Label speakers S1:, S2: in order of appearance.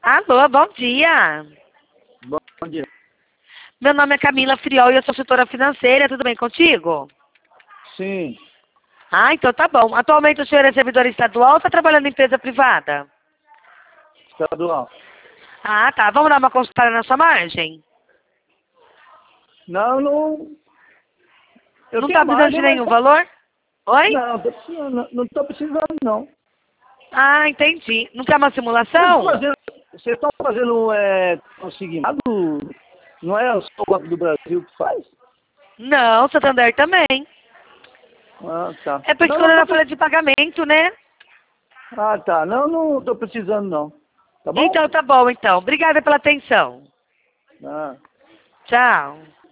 S1: Alô, bom dia.
S2: Bom dia.
S1: Meu nome é Camila Friol e eu sou setora financeira. Tudo bem contigo?
S2: Sim,
S1: Ah, então tá bom. Atualmente o senhor é servidor estadual ou está trabalhando em empresa privada?
S2: estadual.
S1: Ah, tá. Vamos dar uma consultada na sua margem?
S2: Não, não. Eu
S1: Não
S2: tenho
S1: tá precisando de
S2: margem, mas
S1: nenhum valor? Oi?
S2: não, não tô precisando, não.
S1: Ah, entendi. Não quer uma
S2: Vocês estão
S1: simulação?
S2: fazendo, consignado? Não é só o Banco do Brasil que faz?
S1: Não, Santander também.
S2: Ah, tá.
S1: É porque
S2: Não,
S1: quando
S2: não tô
S1: era folha
S2: precisando.
S1: de pagamento, né?
S2: Ah, tá. Não, não tô precisando, não. Tá bom?
S1: Então tá bom, então. Obrigada pela atenção.
S2: Ah.
S1: Tchau.